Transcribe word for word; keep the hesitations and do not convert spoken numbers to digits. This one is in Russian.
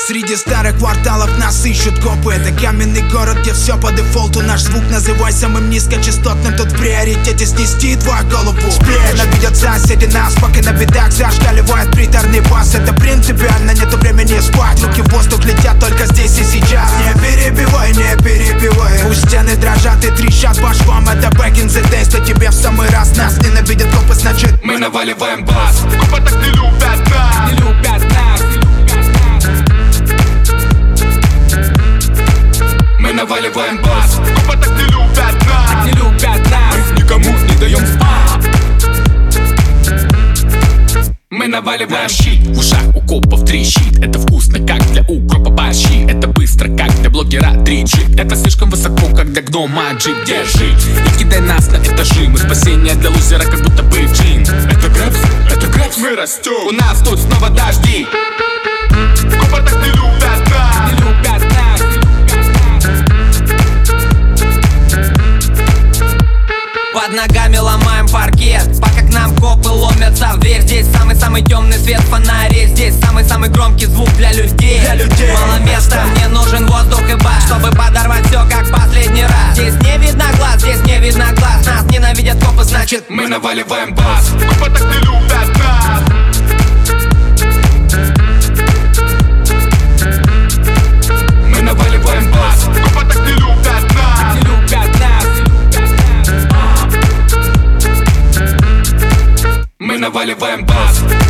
Среди старых кварталов нас ищут копы. Это каменный город, где все по дефолту. Наш звук называй самым низкочастотным. Тут в приоритете снести твою голову. Ненавидят соседи нас, пока на бедах зашкаливает приторный бас. Это принципиально, нету времени спать. Руки в воздух летят только здесь и сейчас. Не перебивай, не перебивай. Пусть стены дрожат и трещат по швам. Это back in the days, то тебе в самый раз. Нас ненавидят копы, значит мы наваливаем бас. Копы так не любят нас, не любят нас. Мы наваливаем бас. Копы так не любят нас, не любят нас. Мы никому не даем спать. Мы наваливаем щит. В ушах у копов трещит. Это вкусно, как для укропа борщи. Это быстро, как для блогера три джи. Это слишком высоко, как для гнома джип. Держи и кидай нас на этажи. Мы спасение для лузера, как будто бы джин. Это грэпс, это грэпс, мы растем. У нас тут снова дожди. Копы так не любят нас, не любят нас. Под ногами ломаем паркет, пока к нам копы ломятся в дверь. Здесь самый-самый темный свет фонарей. Здесь самый-самый громкий звук для людей. Для людей. Мало места, мне нужен воздух и бас, чтобы подорвать все как последний раз. Здесь не видно глаз, здесь не видно глаз. Нас ненавидят копы, значит мы наваливаем бас. Копы так не любят нас. Мы наваливаем бас. Копы так не любят нас, не любят нас. мы наваливаем бас.